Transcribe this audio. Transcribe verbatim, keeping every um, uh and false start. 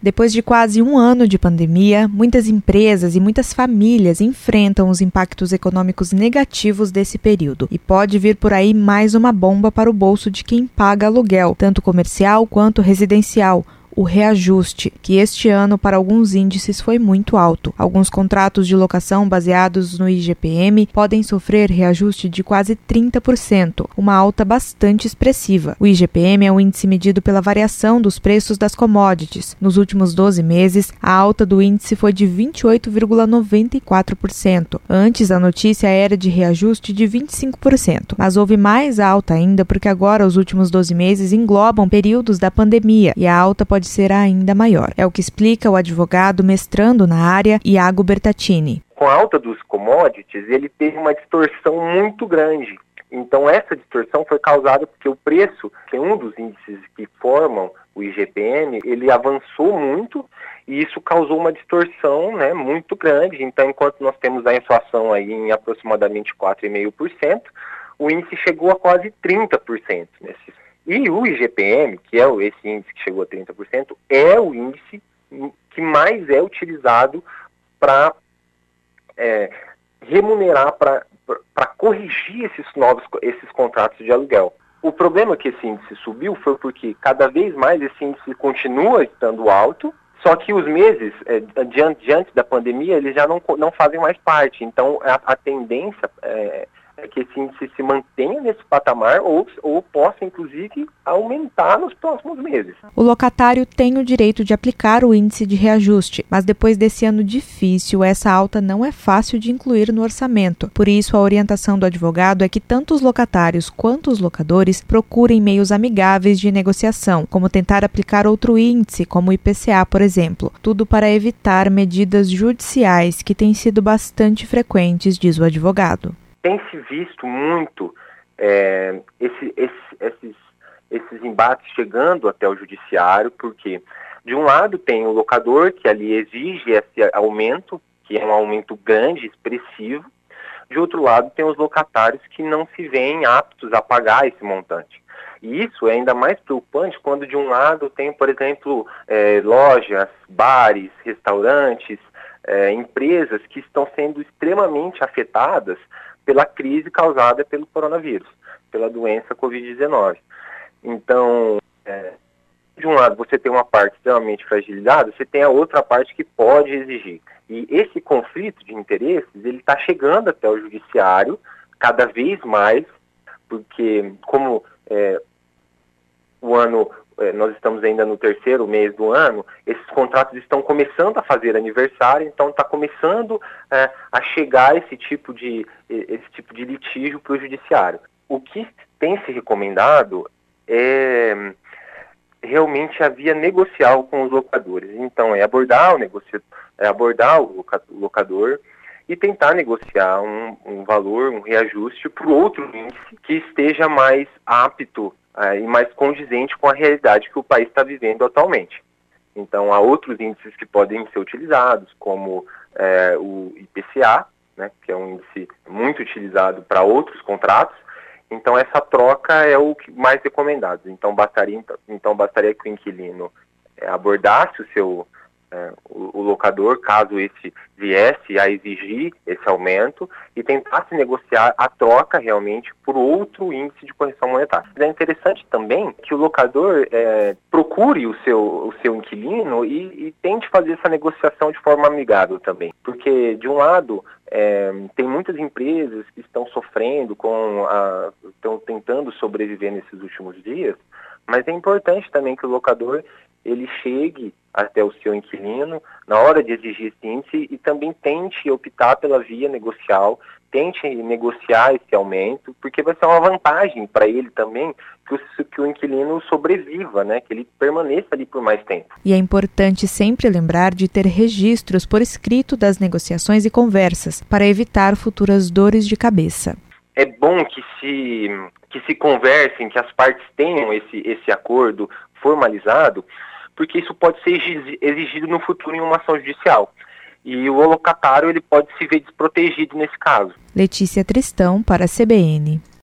Depois de quase um ano de pandemia, muitas empresas e muitas famílias enfrentam os impactos econômicos negativos desse período. E pode vir por aí mais uma bomba para o bolso de quem paga aluguel, tanto comercial quanto residencial. O reajuste, que este ano para alguns índices foi muito alto. Alguns contratos de locação baseados no I G P M podem sofrer reajuste de quase trinta por cento, uma alta bastante expressiva. O I G P M é um índice medido pela variação dos preços das commodities. Nos últimos doze meses, a alta do índice foi de vinte e oito vírgula noventa e quatro por cento. Antes, a notícia era de reajuste de vinte e cinco por cento, mas houve mais alta ainda porque agora os últimos doze meses englobam períodos da pandemia e a alta pode será ainda maior. É o que explica o advogado mestrando na área, Iago Bertattini. Com a alta dos commodities, ele teve uma distorção muito grande. Então, essa distorção foi causada porque o preço, que é um dos índices que formam o I G P M, ele avançou muito e isso causou uma distorção, né, muito grande. Então, enquanto nós temos a inflação aí em aproximadamente quatro vírgula cinco por cento, o índice chegou a quase trinta por cento nesses. E o I G P M, que é esse índice que chegou a trinta por cento, é o índice que mais é utilizado para é, remunerar, para corrigir esses novos esses contratos de aluguel. O problema que esse índice subiu foi porque cada vez mais esse índice continua estando alto, só que os meses é, diante, diante da pandemia eles já não, não fazem mais parte. Então a, a tendência é, é que esse índice se mantenha nesse patamar ou, ou possa, inclusive, aumentar nos próximos meses. O locatário tem o direito de aplicar o índice de reajuste, mas depois desse ano difícil, essa alta não é fácil de incluir no orçamento. Por isso, a orientação do advogado é que tanto os locatários quanto os locadores procurem meios amigáveis de negociação, como tentar aplicar outro índice, como o I P C A, por exemplo. Tudo para evitar medidas judiciais que têm sido bastante frequentes, diz o advogado. Tem se visto muito é, esse, esse, esses, esses embates chegando até o judiciário, porque de um lado tem o locador que ali exige esse aumento, que é um aumento grande, expressivo, de outro lado tem os locatários que não se veem aptos a pagar esse montante. E isso é ainda mais preocupante quando de um lado tem, por exemplo, é, lojas, bares, restaurantes, é, empresas que estão sendo extremamente afetadas pela crise causada pelo coronavírus, pela doença covid dezenove. Então, é, de um lado você tem uma parte extremamente fragilizada, você tem a outra parte que pode exigir. E esse conflito de interesses, ele está chegando até o judiciário cada vez mais, porque como é, o ano, é, nós estamos ainda no terceiro mês do ano, esses contratos estão começando a fazer aniversário, então está começando é, a chegar esse tipo de, esse tipo de litígio para o judiciário. O que tem se recomendado é realmente a via negocial com os locadores. Então é abordar o, negocia, é abordar o locador e tentar negociar um, um valor, um reajuste para o outro índice que esteja mais apto Uh, e mais condizente com a realidade que o país está vivendo atualmente. Então, há outros índices que podem ser utilizados, como uh, o I P C A, né, que é um índice muito utilizado para outros contratos. Então, essa troca é o que mais recomendado. Então, bastaria, então, bastaria que o inquilino uh, abordasse o seu uh, o, o locador, caso esse viesse a exigir esse aumento, e tentasse negociar a troca realmente por outro índice de correção monetária. É interessante também que o locador é, procure o seu, o seu inquilino e, e tente fazer essa negociação de forma amigável também. Porque, de um lado, é, tem muitas empresas que estão sofrendo, com a, estão tentando sobreviver nesses últimos dias, mas é importante também que o locador ele chegue até o seu inquilino na hora de exigir esse índice e também tente optar pela via negocial, tente negociar esse aumento, porque vai ser uma vantagem para ele também que o, que o inquilino sobreviva, né, que ele permaneça ali por mais tempo. E é importante sempre lembrar de ter registros por escrito das negociações e conversas, para evitar futuras dores de cabeça. É bom que se, que se conversem, que as partes tenham esse, esse acordo formalizado, porque isso pode ser exigido no futuro em uma ação judicial. E o locatário ele pode se ver desprotegido nesse caso. Letícia Tristão para a C B N.